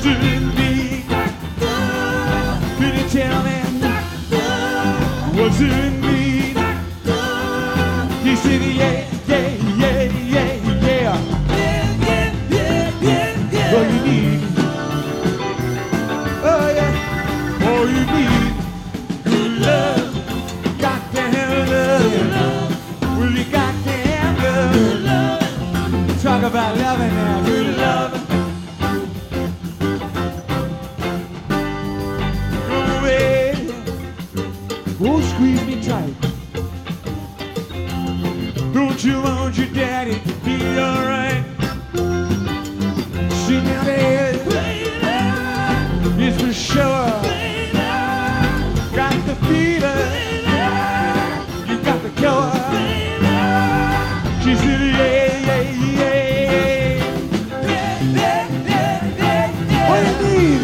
in me? Can you tell me what's in me? He said, yeah, yeah, yeah, yeah, yeah. All you need, oh yeah, all you need, good love. Got to have love. Well, you got to have love. Talk about loving now, good love. Go away, oh squeeze me tight. Don't you want your daddy to be alright? She never is, it's for sure. Got the fever, you got the cure. She said, yeah, yeah, yeah. What do you need?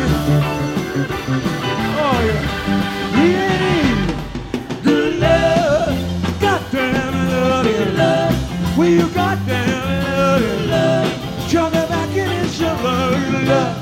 Oh, yeah. You need good love. Got to have love, your love. Well, you got to have love, your love. Jump it back in and show love, your love.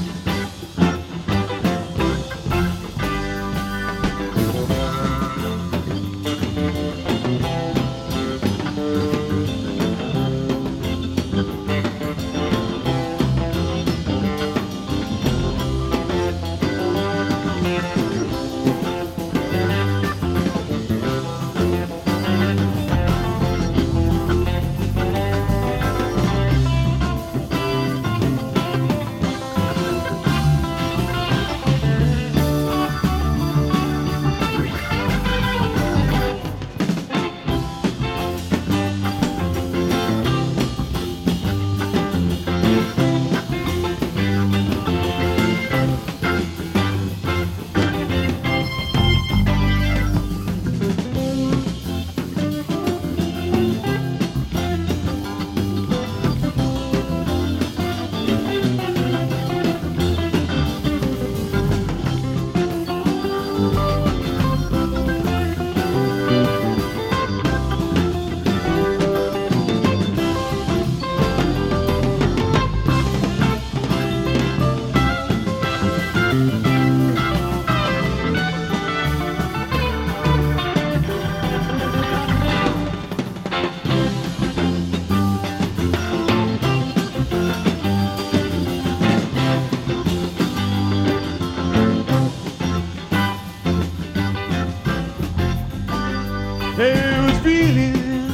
Hey, was feeling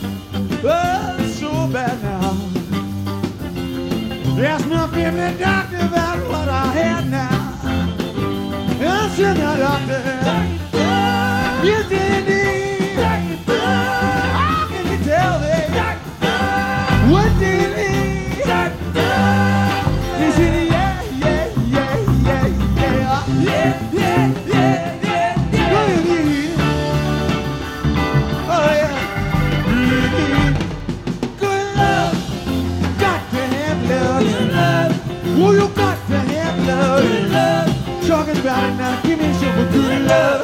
so bad now. They asked my family doctor about what I had now. I said, now doctor, yes indeed. How can you tell me what do you need? He said, yeah, yeah, yeah, yeah, yeah, yeah, yeah, yeah. What do you need? Oh yeah, good love, got to have love, oh you got to have love, talking about it now, give me some good love.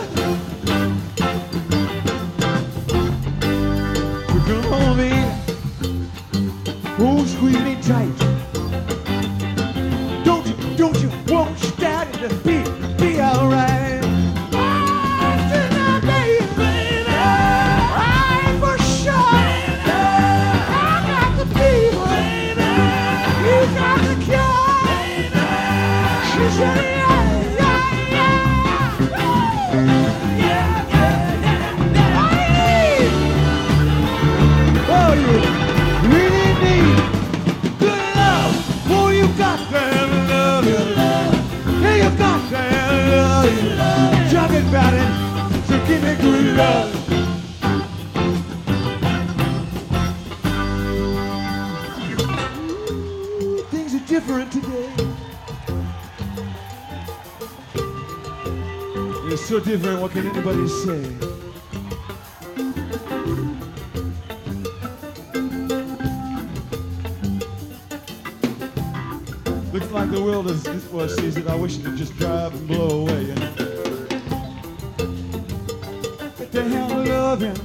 So come on baby, oh squeeze me tight, don't you want your daddy to be alright? About it, so give me good love. Things are different today. It's so different, what can anybody say? Looks like the world is, well, sees it. I wish it could just drive and blow away, you know? To have loving,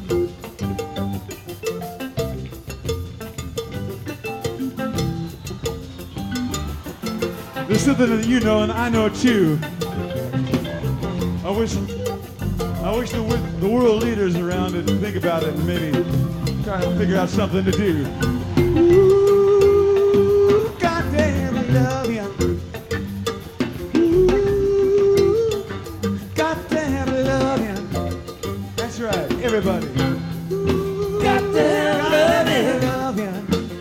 There's something that you know and I know too. I wish the world leaders around it think about it and maybe try to figure out something to do. Ooh, goddamn, I love you. Ooh, goddamn, I love you. That's right, everybody. Ooh, goddamn, I love you.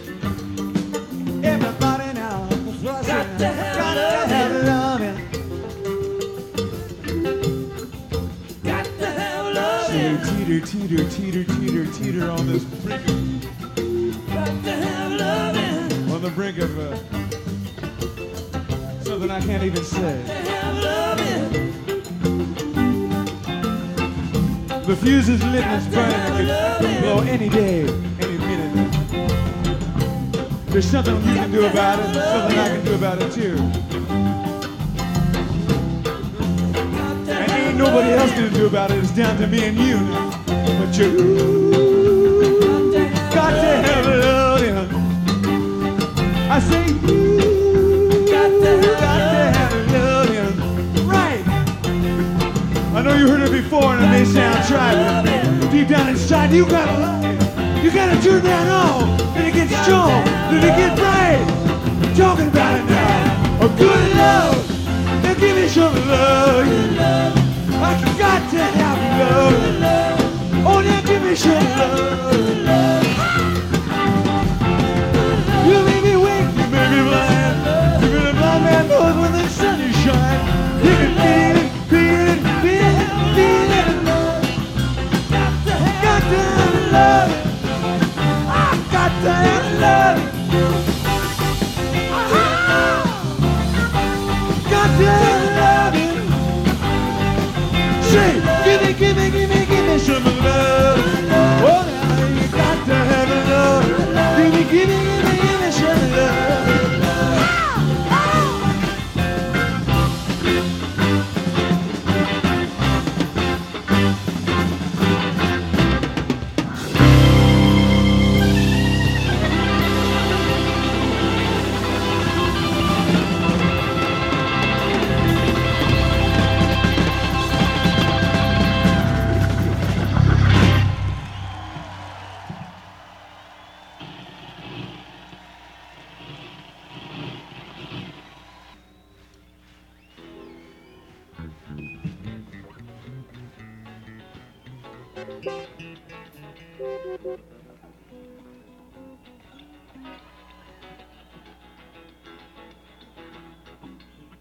Everybody now, goddamn, I love you. Teeter, teeter, teeter, teeter, teeter on this brink of, on the brink of something I can't even say. The fuse is lit and it's burning. It could blow any day, any minute. There's something you can do about it, something I can do about it too. And ain't nobody else gonna do about it. It's down to me and you now. But you got to have love, yeah. I say you got to have love, yeah. Right. I know you heard it before and it may sound tribal. Deep down inside, you gotta love it. You gotta turn that on. Then it gets strong. Then it gets bright. I'm talking about it now. A good love. Now give me some love. I got to have love. Oh, now give me some love. You make me wake, you make me blind. Even a blind man knows when the sun is shining. You can feel it, feel it, feel it, feel it. Got to have love. I got to have love. Got to have love. Say, give me, give me, give me, give me some love. Oh, now you got to have love. Give me, give me, give me, give me some love. Thank you.